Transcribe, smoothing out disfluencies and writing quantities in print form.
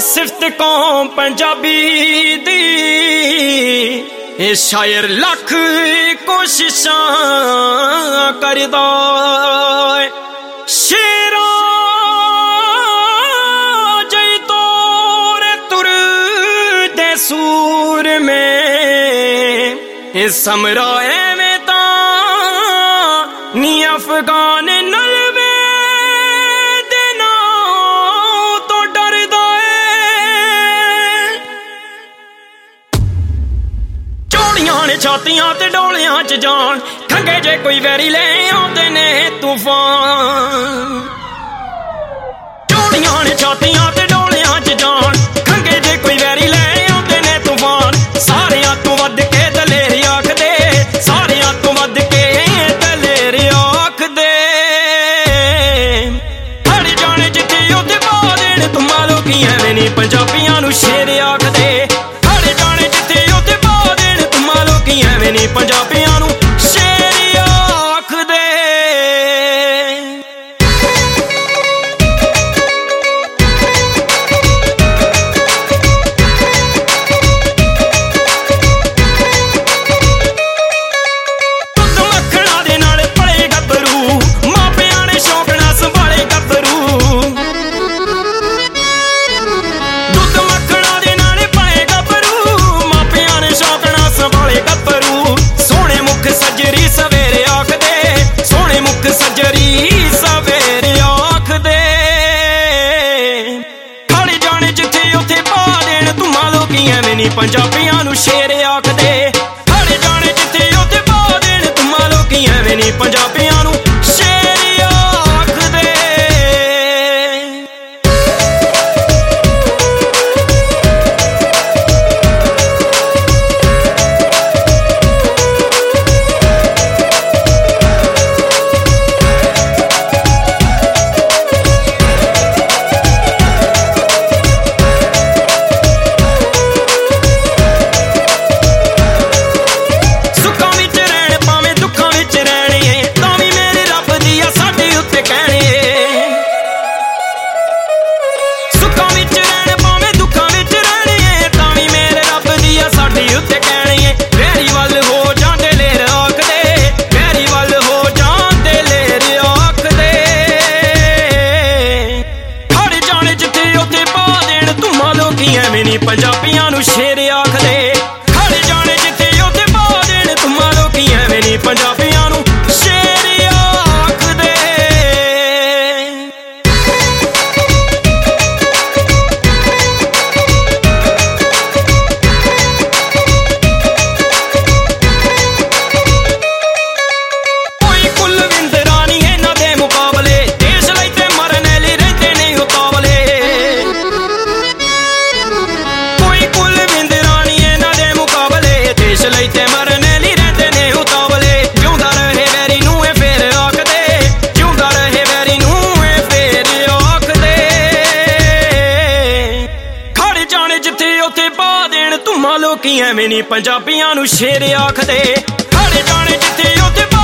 सिफत कौम पंजाबी दी ए शायर लख कोशिशां करदा शेरा जई तोर तुर दे सूर में ए समराए में ता नी अफगान नलवे छातियां ते डोलियां च जान खंगे जे कोई वैरी ले आउंदे ने तूफान चोड़ियां ने छातियां ते डोलियां च जान खंगे जे कोई वैरी ले आउंदे ने तूफान सारियां तों वध के दलेरी आखदे सारियां तों वध के दलेरी आखदे हड़ जाने जिथे उत्थे पा देण तुमां लोकी एवें नी पंजाबियां नूं शेर आखदे पंजाबियां नूं शेर आखदे दुध मक्खणा दे नाल पले गब्बरू मापियां ने शौक नाल संभाले गब्बरू दुध मक्खणा दे नाल पले गब्बरू मापियां ने शौक नाल संभाले गब्बरू सजरी सवेरे आखदे सोहणे मुख सजरी सवेरे आखदे खड़ जाने जिथे उत्थे पा देण तुमां लोकी एवें नी पंजाबियां नूं शेर आखदे खड़ जाने जिथे उत्थे पा देण तुमां लोकी एवें नी पंजाबियां नूं शेर आखदे पंजाबियां नूं शेर आखदे खड़ जाने जिथे उत्थे पा देण तुमां लोकी एवें नी पंजाबियां नूं शेर आखदे कोई कुलविंद रानी इन्हां दे मुकाबले देश लई ते मरने लई रहिंदे ने उतावले लईते मरने ली रहते ने उतावले जिउंदा रहे वैरी नूं ए फेर आखदे जिउंदा रहे वैरी नूं ए फेर आखदे खड़ जाने जिथे उत्थे पा देण तुमां लोकी एवें नी पंजाबियां नूं शेर आखदे खड़ जाने जिथे उत्थे